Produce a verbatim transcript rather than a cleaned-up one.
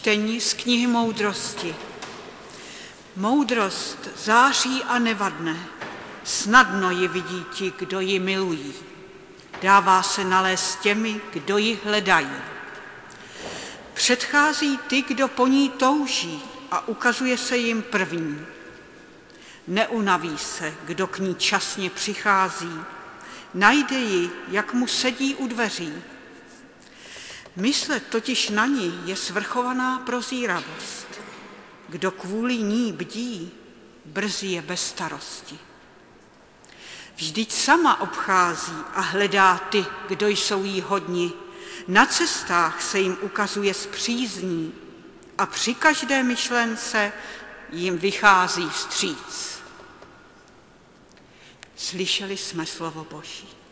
Čtení z knihy Moudrosti. Moudrost září a nevadne, snadno ji vidí ti, kdo ji milují. Dává se nalézt těmi, kdo ji hledají. Předchází ty, kdo po ní touží, a ukazuje se jim první. Neunaví se, kdo k ní časně přichází, najde ji, jak mu sedí u dveří. Myslet totiž na ní je svrchovaná prozíravost. Kdo kvůli ní bdí, brzy je bez starosti. Vždyť sama obchází a hledá ty, kdo jsou jí hodni. Na cestách se jim ukazuje s přízní a při každé myšlence jim vychází vstříc. Slyšeli jsme slovo Boží.